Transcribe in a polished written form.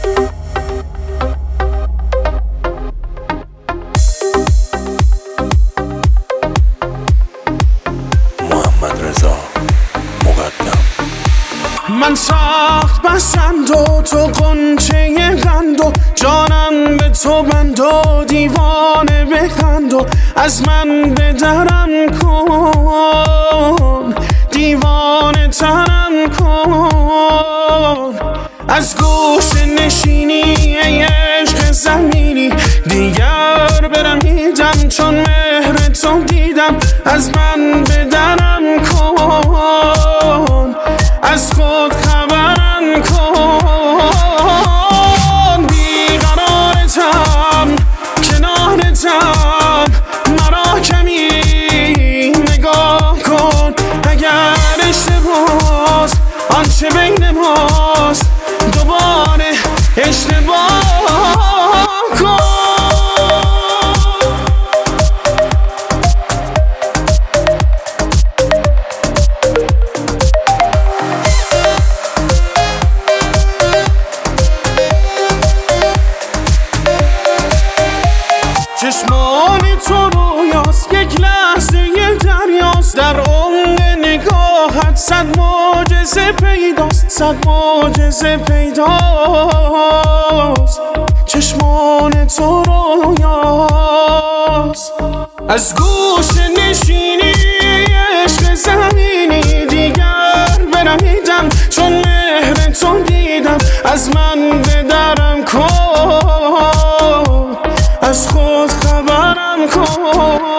من سخت بسند و تو غنچه قند و جانم به تو بند و دیوانه بخند و از من به درم کن، دیوانه ترم کن. از گوش نشینی عشق زمینی دیگر برمیدم، چون مهر تو دیدم از من به درم کن، از خود خبرم کن. بیقرارتم کنارتم، مرا کمی نگاه کن. اگر اشتباس آنچه بین ماست دوباره اشتباه کن. چشمان تو رویاست، یک لحظه دریاست، در عمق نگاهت صد معجزه پیداست، صد معجزه پیداست. چشمان تو رویاست، از گوش نشینی عشق زمینی دیگر برمیدم، چون مهر تو دیدم از من به درم کن، از خود خبرم کن.